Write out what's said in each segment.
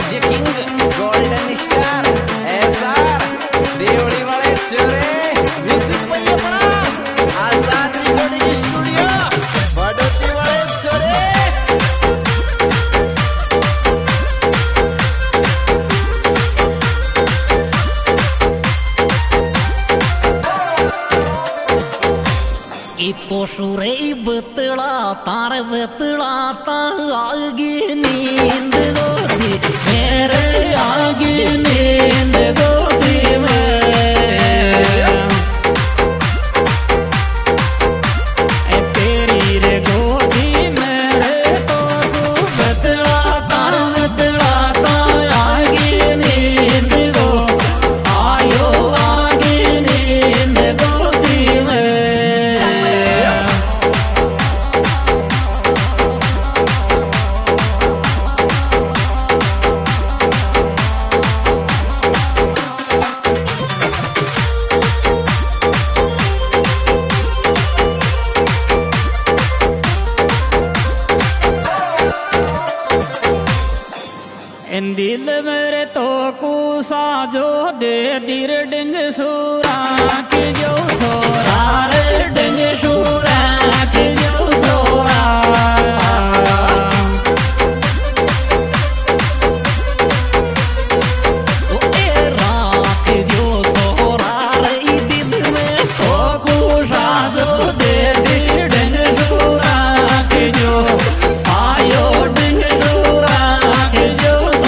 DJ king golden star SR Devdi वाले चोरे music पे अपना आजाद रिकॉर्डिंग स्टूडियो बड़ोती वाले चोरे पशुरे बतड़ा तार बतड़ा आगे नींद गोदी मेरे आगे नींद गोदी में तेरी रे गोदी मेरे तो बतड़ा तार बतड़ा आगे नींद गो आयो आगे नींद गोदी में दिल मेरे तो कुसा जो दे दिर डिंग सूरा के जो थोरा रे डिंग सूरा के जो थोरा ओ ए रात जो थोरा रे दिल में तो कुसा जो दे दिर डिंग सूरा के जो आयो डिंग सूरा के जो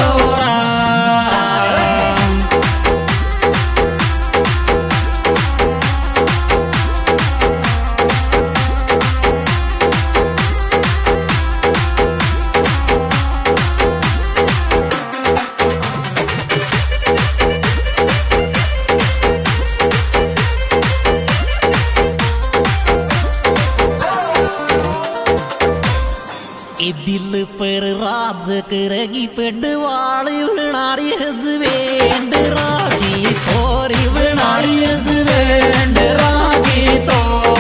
दिल पर राज करेगी पेडवाली बनारी हसबैंड रागी थोरी बनारी हसबैंड रागी तो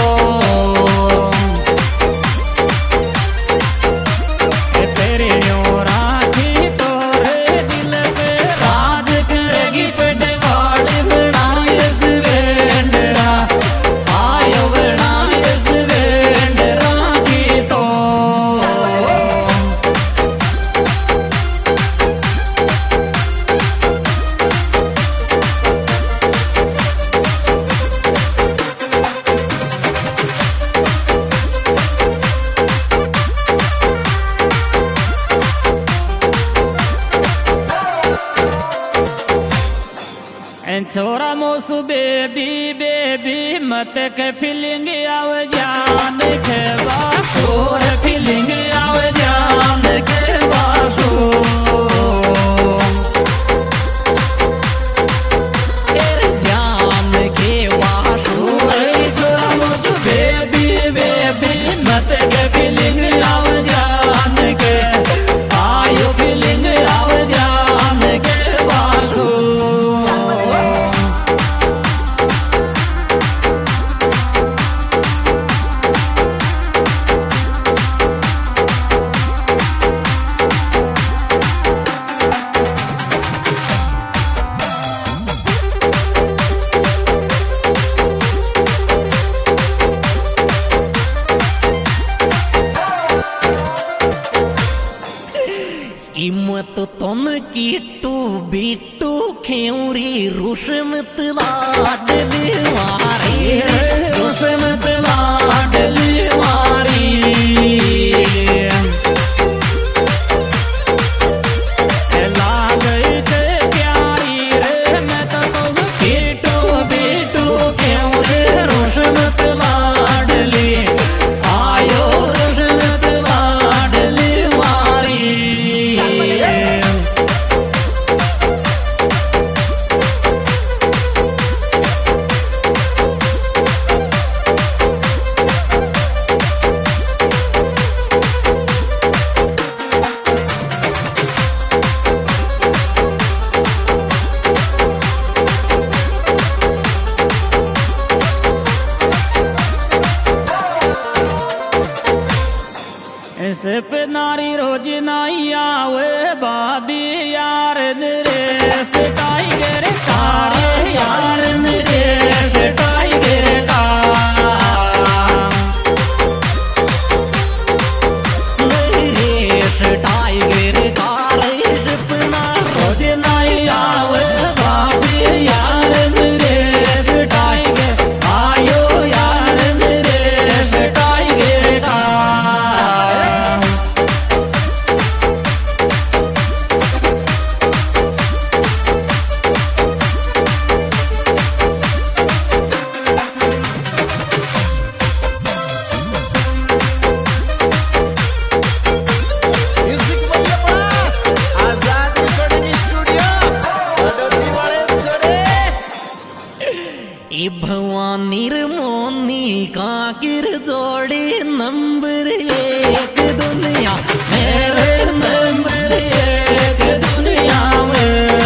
तेरे रागी तो रे दिल पे राज करेगी पेडवाली बनारी हसबैंड आयो बनारी हसबैंड रागी तो छोरा मोसू बेबी बेबी मत के फीलिंग आव जान के बासुर फीलिंग आव जान के बासुर जान के बासुर छोरा मोसू बेबी बेबी मत के फीलिंग आव जान के आयो फीलिंग आव जान के बासुर इमत तन कीटू बीटू खेउरी रुषमत लाडली मारी रुषमत लाडली मारी लागई ते प्यारी रे मैं तो कीटू बीटू खेउरी रुषमत लाडली आयो रुषमत लाडली मारी नारी रोज नाई आवे भाभी यार नरेश टाइगर कारे यार नरेश टाइगर का नरेश टाइगर कारे सपना रोज नाई आवे भाभी यार नरेश टाइगर आयो यार नरेश टाइगर का म्युझिक बल्लपा आझाद रेकॉर्डिंग स्टुडिओ बडोती वाले छोरे ए भवानी मोनी काकिर जोड़ी नंबर एक दुनिया मेरे नंबर एक दुनिया में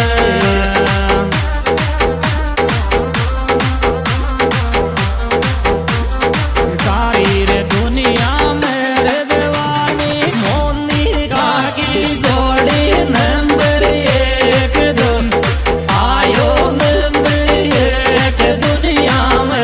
सारी रे दुनिया मेरे दीवानी मोनी काकी जोड़ी नंबर एक दुन आयो नंबर एक दुनिया में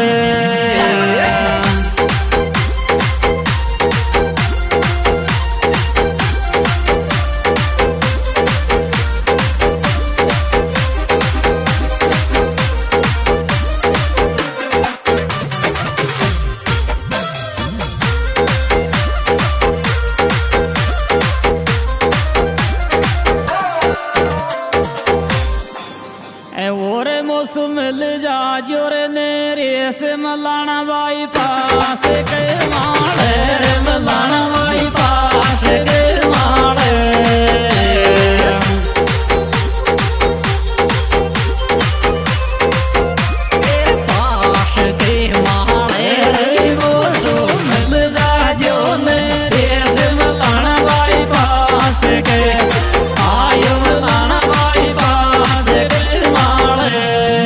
ए ओरे मौसम मिल जा जोरे नेरे से मलाना बाई पास के माले रे मलाना बाई पास के माले पास के माले रे मौसम मिल जा जो नेरे से मलाना बाई पास के आयो मलाना बाई पास के माले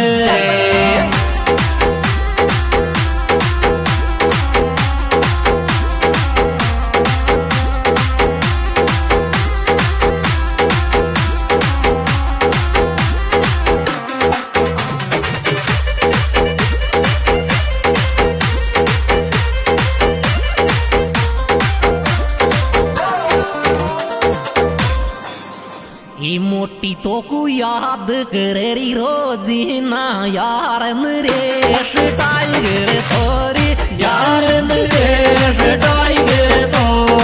ई मोटी तो को याद करेरी रोजी ना यार नरेश टाइगर थोरी यार नरेश टाइगर तो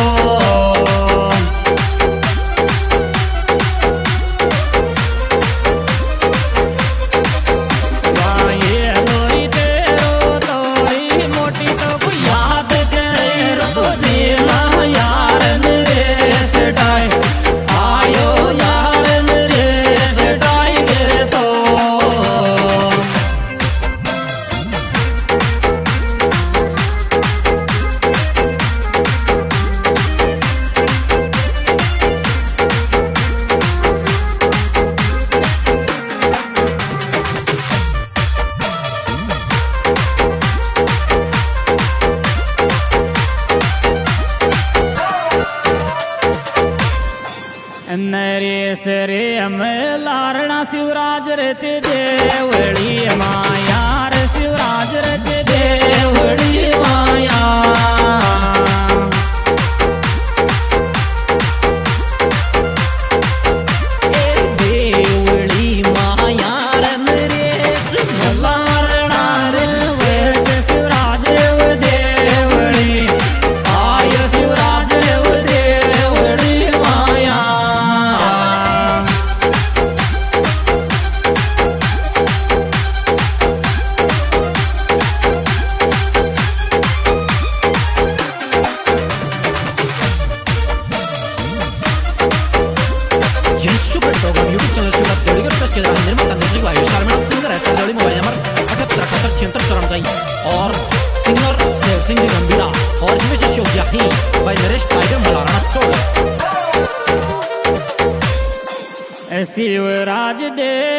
ये लोरी तेरो तोरी मोटी तो को याद करे रोजी ना यार नरेश टाइगर आयो यार नरेश टाइगर तो नरेश रे हमें लारणा शिवराज रच देवड़ी मायार शिवराज रच देवड़ी माया देवड़ी मायार नरेश लारणा रे वेद शिवराज रे देवड़ी आय शिवराज रे देवड़ी माया और सिंगर देव सिंह जी गंभीरा और इसमें से शोक याही भाई नरेश टाइगर मलाराना चोड़ शिवराज दे